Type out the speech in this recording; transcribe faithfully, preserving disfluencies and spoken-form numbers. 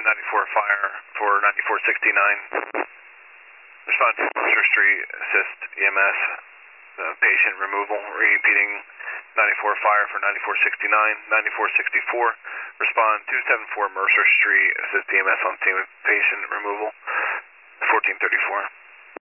ninety-four fire for ninety-four sixty-nine. Respond to Mercer Street, assist E M S, uh, patient removal, repeating ninety-four fire for ninety-four sixty-nine, ninety-four sixty-four. Respond two seventy-four Mercer Street, assist E M S on scene with patient removal, fourteen thirty-four.